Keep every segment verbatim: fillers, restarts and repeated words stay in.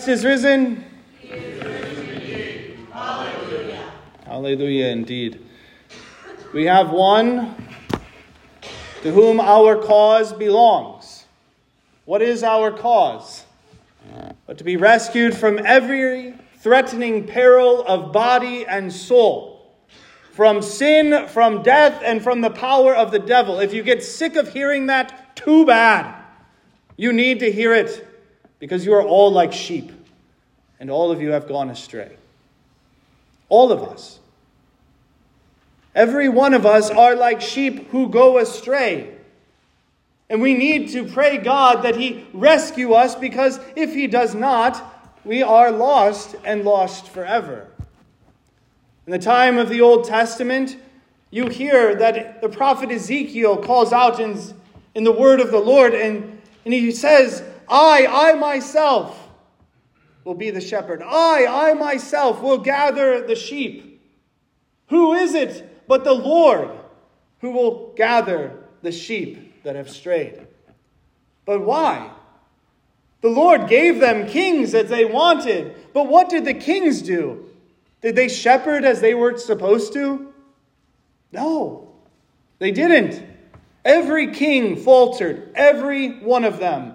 Christ is risen. He is risen indeed. Hallelujah. Hallelujah indeed. We have one to whom our cause belongs. What is our cause? But to be rescued from every threatening peril of body and soul, from sin, from death, and from the power of the devil. If you get sick of hearing that, too bad. You need to hear it because you are all like sheep, and all of you have gone astray. All of us. Every one of us are like sheep who go astray. And we need to pray God that He rescue us, because if He does not, we are lost and lost forever. In the time of the Old Testament, you hear that the prophet Ezekiel calls out in, in the word of the Lord, and, and he says, I, I myself will be the shepherd. I, I myself will gather the sheep. Who is it but the Lord who will gather the sheep that have strayed? But why? The Lord gave them kings as they wanted. But what did the kings do? Did they shepherd as they were supposed to? No, they didn't. Every king faltered, every one of them.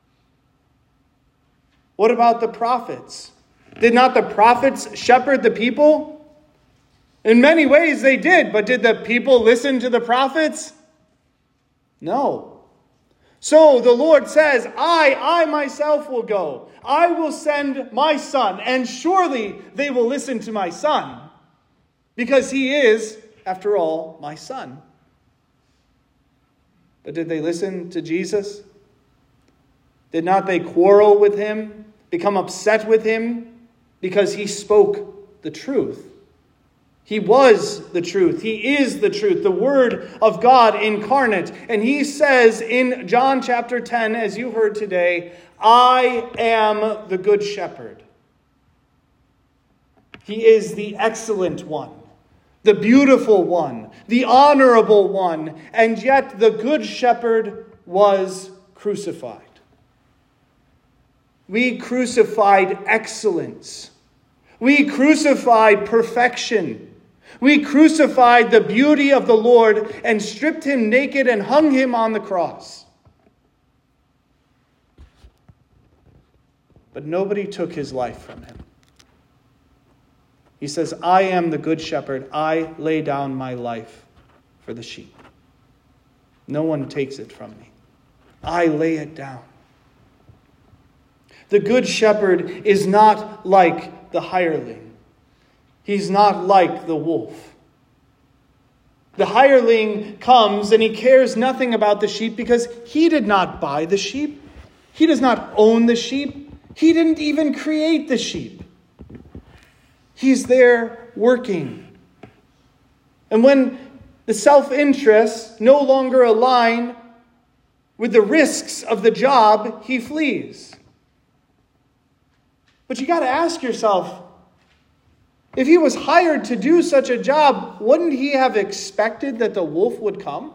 What about the prophets? Did not the prophets shepherd the people? In many ways they did, but did the people listen to the prophets? No. So the Lord says, I, I myself will go. I will send my son, and surely they will listen to my son, because he is, after all, my son. But did they listen to Jesus? Did not they quarrel with him, become upset with him, because he spoke the truth? He was the truth. He is the truth, the Word of God incarnate. And he says in John chapter ten, as you heard today, I am the good shepherd. He is the excellent one, the beautiful one, the honorable one, and yet the good shepherd was crucified. We crucified excellence. We crucified perfection. We crucified the beauty of the Lord and stripped him naked and hung him on the cross. But nobody took his life from him. He says, I am the good shepherd. I lay down my life for the sheep. No one takes it from me. I lay it down. The good shepherd is not like the hireling. He's not like the wolf. The hireling comes and he cares nothing about the sheep because he did not buy the sheep. He does not own the sheep. He didn't even create the sheep. He's there working. And when the self-interests no longer align with the risks of the job, he flees. But you got to ask yourself, if he was hired to do such a job, wouldn't he have expected that the wolf would come?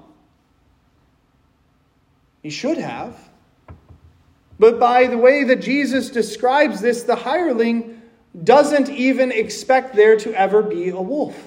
He should have. But by the way that Jesus describes this, the hireling doesn't even expect there to ever be a wolf.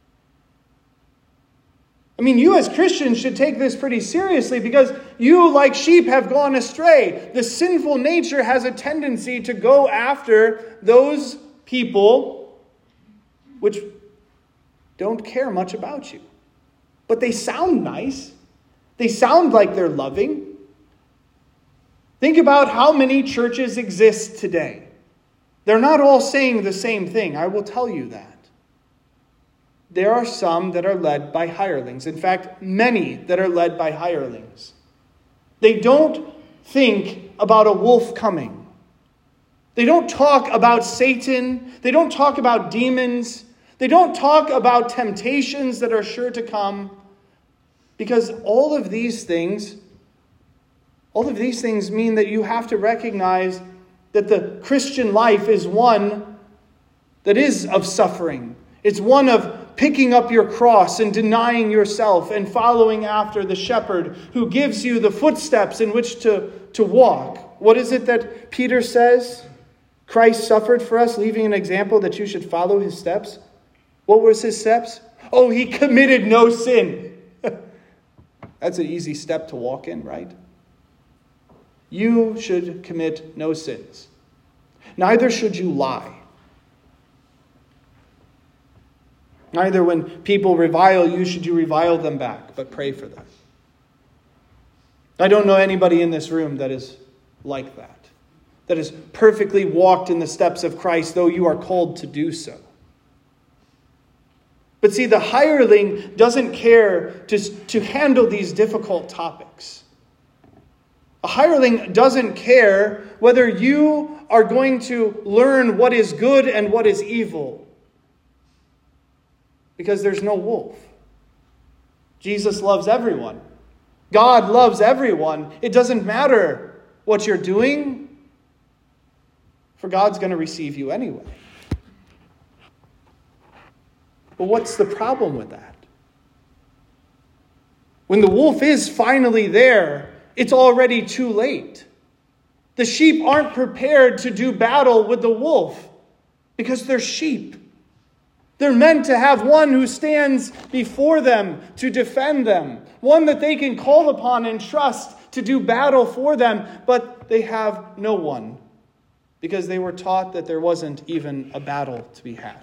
I mean, you as Christians should take this pretty seriously, because you, like sheep, have gone astray. The sinful nature has a tendency to go after those people which don't care much about you. But they sound nice. They sound like they're loving. Think about how many churches exist today. They're not all saying the same thing, I will tell you that. There are some that are led by hirelings. In fact, many that are led by hirelings. They don't think about a wolf coming. They don't talk about Satan. They don't talk about demons. They don't talk about temptations that are sure to come. Because all of these things, all of these things mean that you have to recognize that the Christian life is one that is of suffering. It's one of picking up your cross and denying yourself and following after the shepherd who gives you the footsteps in which to, to walk. What is it that Peter says? Christ suffered for us, leaving an example that you should follow his steps. What was his steps? Oh, he committed no sin. That's an easy step to walk in, right? You should commit no sins. Neither should you lie. Neither when people revile you should you revile them back, but pray for them. I don't know anybody in this room that is like that. That has perfectly walked in the steps of Christ, though you are called to do so. But see, the hireling doesn't care to, to handle these difficult topics. A hireling doesn't care whether you are going to learn what is good and what is evil. Because there's no wolf. Jesus loves everyone. God loves everyone. It doesn't matter what you're doing, for God's going to receive you anyway. But what's the problem with that? When the wolf is finally there, it's already too late. The sheep aren't prepared to do battle with the wolf because they're sheep. They're meant to have one who stands before them to defend them, one that they can call upon and trust to do battle for them, but they have no one because they were taught that there wasn't even a battle to be had.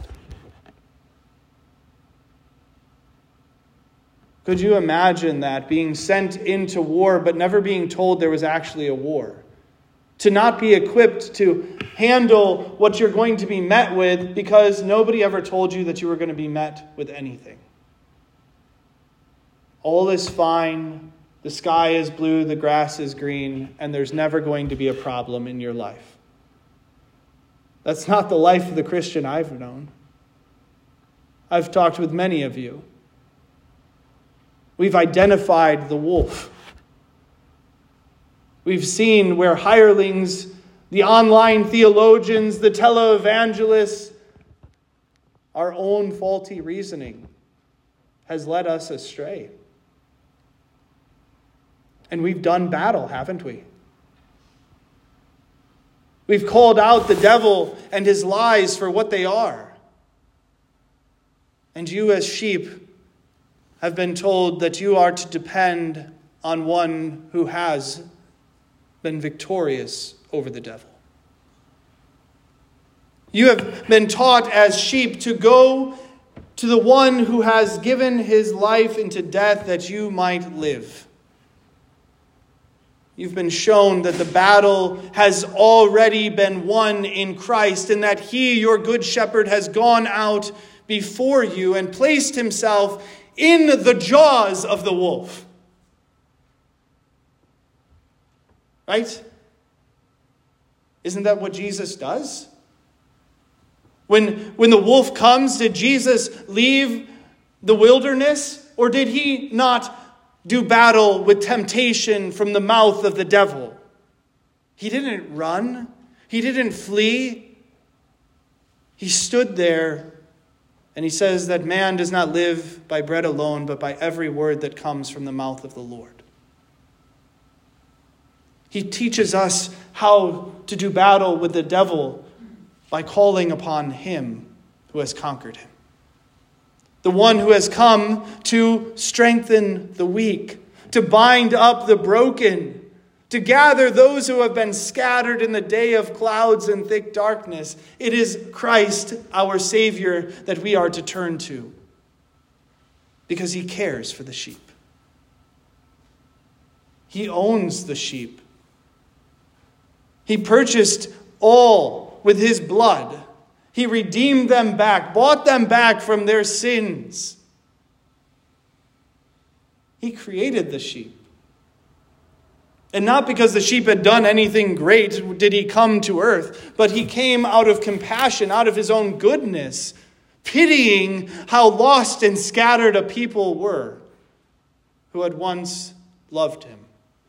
Could you imagine that, being sent into war but never being told there was actually a war? To not be equipped to handle what you're going to be met with because nobody ever told you that you were going to be met with anything. All is fine, the sky is blue, the grass is green, and there's never going to be a problem in your life. That's not the life of the Christian I've known. I've talked with many of you. We've identified the wolf. We've seen where hirelings, the online theologians, the televangelists, our own faulty reasoning has led us astray. And we've done battle, haven't we? We've called out the devil and his lies for what they are. And you as sheep have been told that you are to depend on one who has been victorious over the devil. You have been taught as sheep to go to the one who has given his life into death that you might live. You've been shown that the battle has already been won in Christ and that he, your good shepherd, has gone out before you and placed himself in the jaws of the wolf. Right? Isn't that what Jesus does? When, when the wolf comes, did Jesus leave the wilderness? Or did he not do battle with temptation from the mouth of the devil? He didn't run. He didn't flee. He stood there. And he says that man does not live by bread alone, but by every word that comes from the mouth of the Lord. He teaches us how to do battle with the devil by calling upon him who has conquered him. The one who has come to strengthen the weak, to bind up the broken, to gather those who have been scattered in the day of clouds and thick darkness. It is Christ, our Savior, that we are to turn to because he cares for the sheep. He owns the sheep. He purchased all with his blood. He redeemed them back, bought them back from their sins. He created the sheep. And not because the sheep had done anything great did he come to earth, but he came out of compassion, out of his own goodness, pitying how lost and scattered a people were who had once loved him.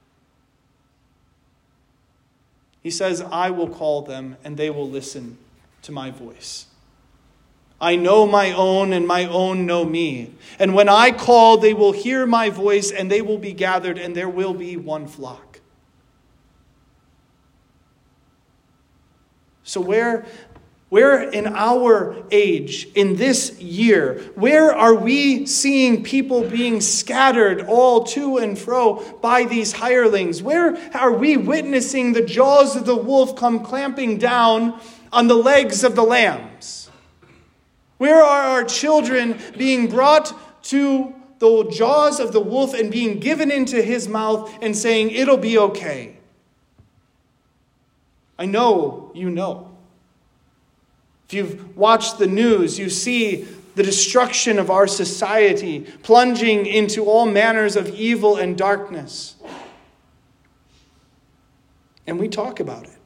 He says, I will call them and they will listen to my voice. I know my own and my own know me. And when I call, they will hear my voice and they will be gathered and there will be one flock. So where, where in our age, in this year, where are we seeing people being scattered all to and fro by these hirelings? Where are we witnessing the jaws of the wolf come clamping down on the legs of the lambs? Where are our children being brought to the jaws of the wolf and being given into his mouth and saying, it'll be okay? I know you know. If you've watched the news, you see the destruction of our society, plunging into all manners of evil and darkness. And we talk about it.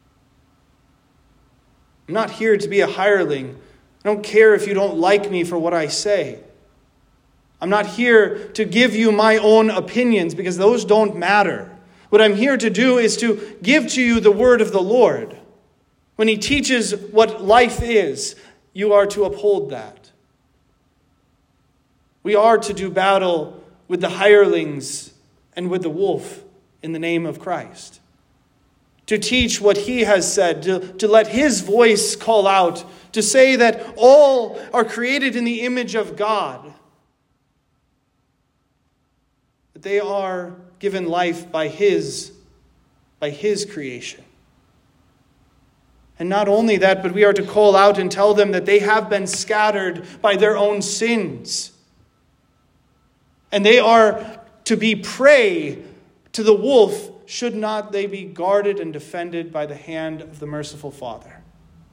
I'm not here to be a hireling. I don't care if you don't like me for what I say. I'm not here to give you my own opinions because those don't matter. What I'm here to do is to give to you the word of the Lord. When he teaches what life is, you are to uphold that. We are to do battle with the hirelings and with the wolf in the name of Christ. To teach what he has said, to, to let his voice call out, to say that all are created in the image of God. That they are given life by his, by his creation. And not only that, but we are to call out and tell them that they have been scattered by their own sins. And they are to be prey to the wolf, should not they be guarded and defended by the hand of the merciful Father.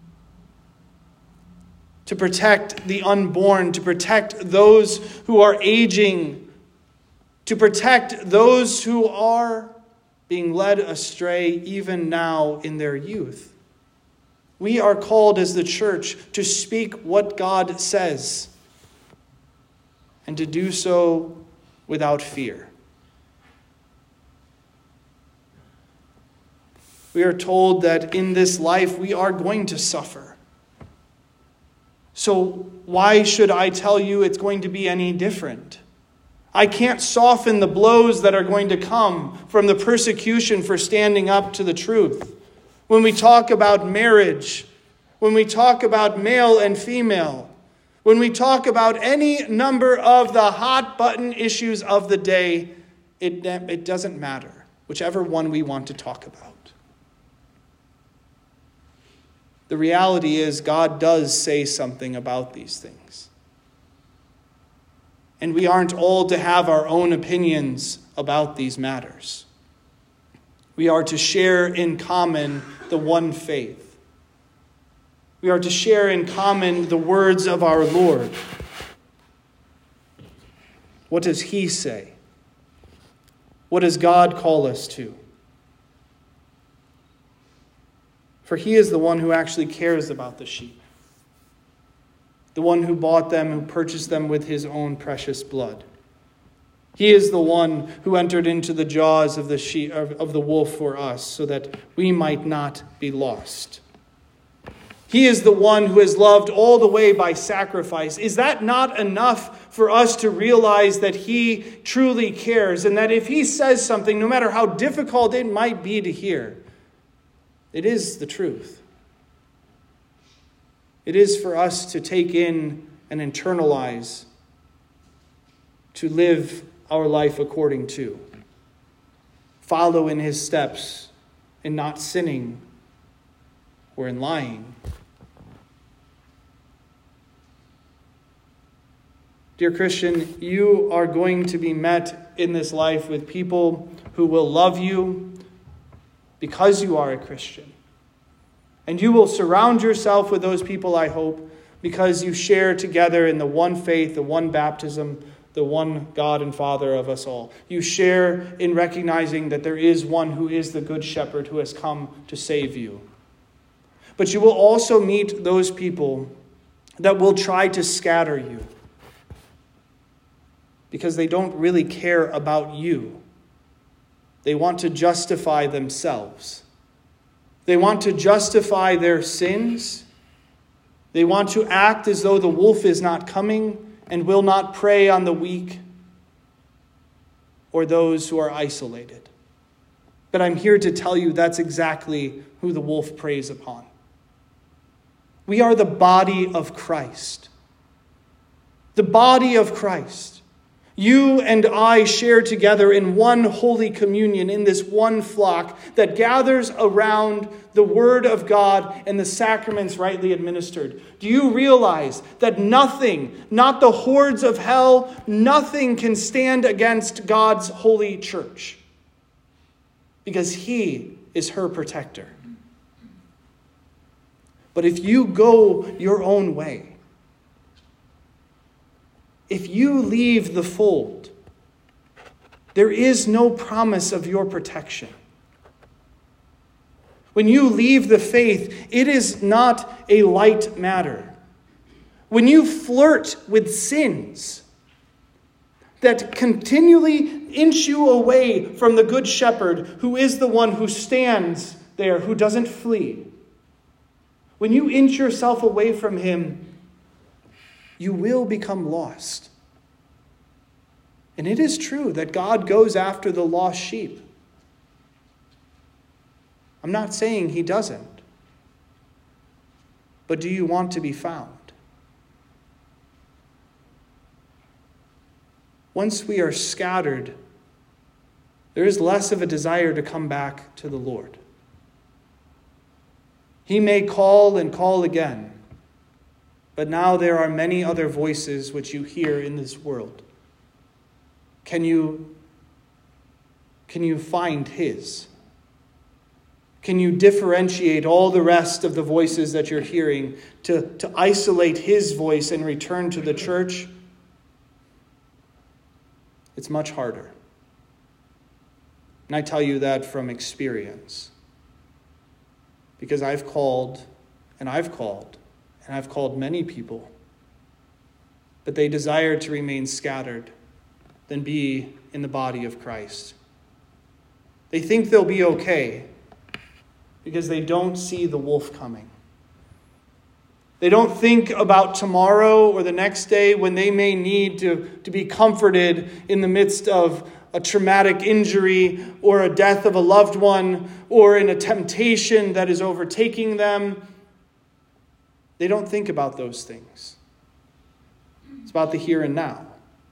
To protect the unborn, to protect those who are aging, to protect those who are being led astray even now in their youth. We are called as the church to speak what God says and to do so without fear. We are told that in this life we are going to suffer. So why should I tell you it's going to be any different? I can't soften the blows that are going to come from the persecution for standing up to the truth. When we talk about marriage, when we talk about male and female, when we talk about any number of the hot button issues of the day, it, it doesn't matter, whichever one we want to talk about. The reality is God does say something about these things. And we aren't all to have our own opinions about these matters. We are to share in common the one faith. We are to share in common the words of our Lord. What does he say? What does God call us to? For he is the one who actually cares about the sheep. The one who bought them, who purchased them with his own precious blood. He is the one who entered into the jaws of the sheep, of the wolf for us, so that we might not be lost. He is the one who has loved all the way by sacrifice. Is that not enough for us to realize that he truly cares, and that if he says something, no matter how difficult it might be to hear, it is the truth? It is for us to take in and internalize, to live our life according to. Follow in his steps in not sinning or in lying. Dear Christian, you are going to be met in this life with people who will love you because you are a Christian. And you will surround yourself with those people, I hope, because you share together in the one faith, the one baptism, the one God and Father of us all. You share in recognizing that there is one who is the good shepherd who has come to save you. But you will also meet those people that will try to scatter you because they don't really care about you. They want to justify themselves. They want to justify their sins. They want to act as though the wolf is not coming and will not prey on the weak or those who are isolated. But I'm here to tell you that's exactly who the wolf preys upon. We are the body of Christ. The body of Christ. You and I share together in one holy communion in this one flock that gathers around the Word of God and the sacraments rightly administered. Do you realize that nothing, not the hordes of hell, nothing can stand against God's holy church? Because He is her protector. But if you go your own way, if you leave the fold, there is no promise of your protection. When you leave the faith, it is not a light matter. When you flirt with sins that continually inch you away from the Good Shepherd, who is the one who stands there, who doesn't flee, when you inch yourself away from Him, you will become lost. And it is true that God goes after the lost sheep. I'm not saying He doesn't. But do you want to be found? Once we are scattered, there is less of a desire to come back to the Lord. He may call and call again. But now there are many other voices which you hear in this world. Can you, can you find His? Can you differentiate all the rest of the voices that you're hearing to, to isolate His voice and return to the church? It's much harder. And I tell you that from experience. Because I've called and I've called. And I've called many people, but they desire to remain scattered than be in the body of Christ. They think they'll be okay because they don't see the wolf coming. They don't think about tomorrow or the next day when they may need to, to be comforted in the midst of a traumatic injury or a death of a loved one or in a temptation that is overtaking them. They don't think about those things. It's about the here and now.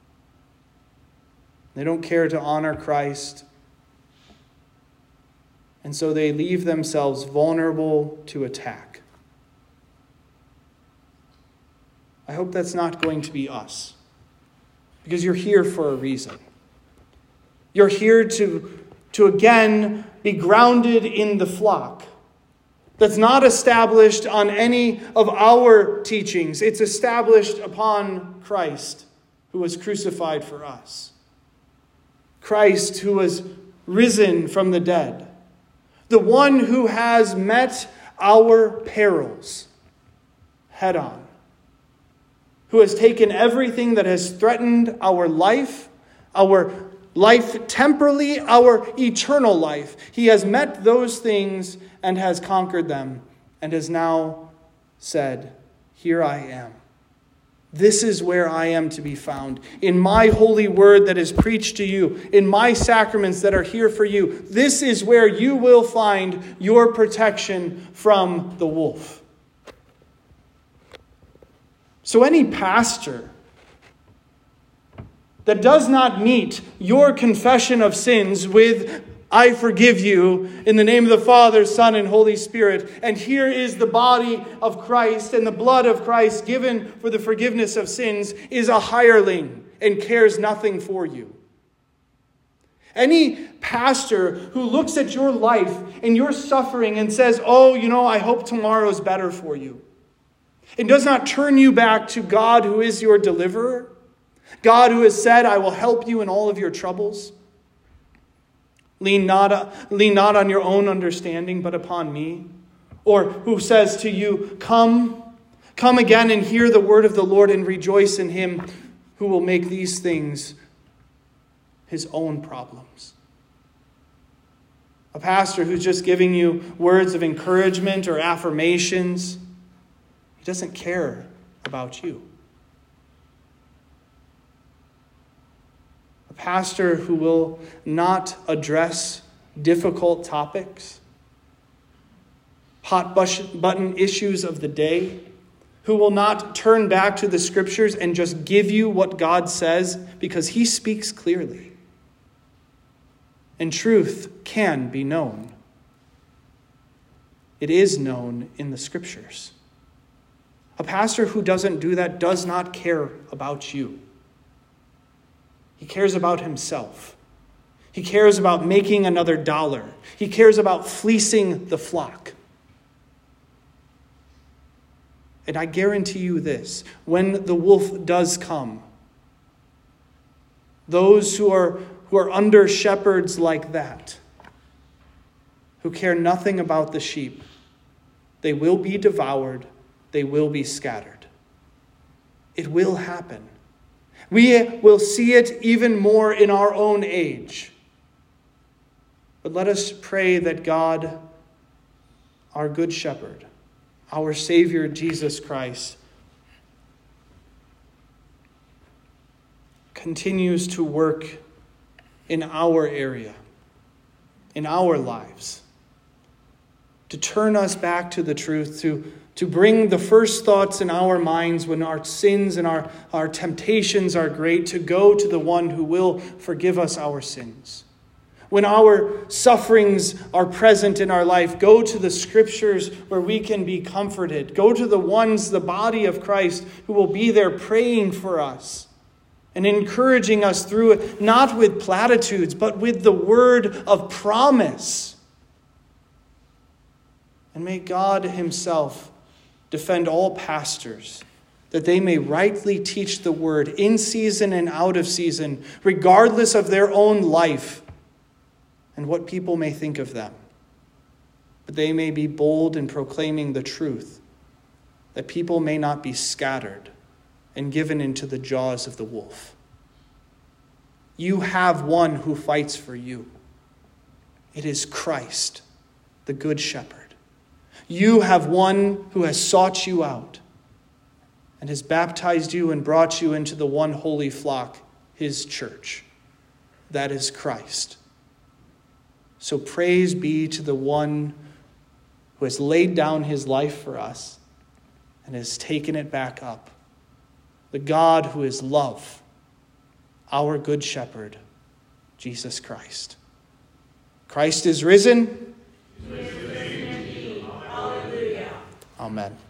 They don't care to honor Christ. And so they leave themselves vulnerable to attack. I hope that's not going to be us. Because you're here for a reason. You're here to, to again be grounded in the flock. That's not established on any of our teachings. It's established upon Christ, who was crucified for us. Christ, who was risen from the dead. The one who has met our perils head on. Who has taken everything that has threatened our life, our life temporally, our eternal life. He has met those things and has conquered them and has now said, "Here I am. This is where I am to be found. In my holy word that is preached to you, in my sacraments that are here for you, this is where you will find your protection from the wolf." So any pastor that does not meet your confession of sins with, "I forgive you in the name of the Father, Son, and Holy Spirit, and here is the body of Christ and the blood of Christ given for the forgiveness of sins," is a hireling and cares nothing for you. Any pastor who looks at your life and your suffering and says, "Oh, you know, I hope tomorrow's better for you," and does not turn you back to God who is your deliverer, God who has said, "I will help you in all of your troubles. Lean not, lean not on your own understanding, but upon me." Or who says to you, Come, come again and hear the word of the Lord and rejoice in Him who will make these things His own problems. A pastor who's just giving you words of encouragement or affirmations, he doesn't care about you. Pastor who will not address difficult topics, hot button issues of the day, who will not turn back to the scriptures and just give you what God says because he speaks clearly. And truth can be known. It is known in the scriptures. A pastor who doesn't do that does not care about you. He cares about himself. He cares about making another dollar. He cares about fleecing the flock. And I guarantee you this, when the wolf does come, those who are, who are under shepherds like that, who care nothing about the sheep, they will be devoured, they will be scattered. It will happen. We will see it even more in our own age. But let us pray that God, our good shepherd, our Savior Jesus Christ, continues to work in our area, in our lives, to turn us back to the truth, to, to bring the first thoughts in our minds when our sins and our, our temptations are great, to go to the one who will forgive us our sins. When our sufferings are present in our life, go to the scriptures where we can be comforted. Go to the ones, the body of Christ, who will be there praying for us and encouraging us through it, not with platitudes, but with the word of promise. And may God himself defend all pastors, that they may rightly teach the word in season and out of season, regardless of their own life and what people may think of them. But they may be bold in proclaiming the truth, that people may not be scattered and given into the jaws of the wolf. You have one who fights for you. It is Christ, the Good Shepherd. You have one who has sought you out and has baptized you and brought you into the one holy flock, his church. That is Christ. So praise be to the one who has laid down his life for us and has taken it back up. The God who is love, our good shepherd, Jesus Christ. Christ is risen. He is risen indeed. Hallelujah. Amen.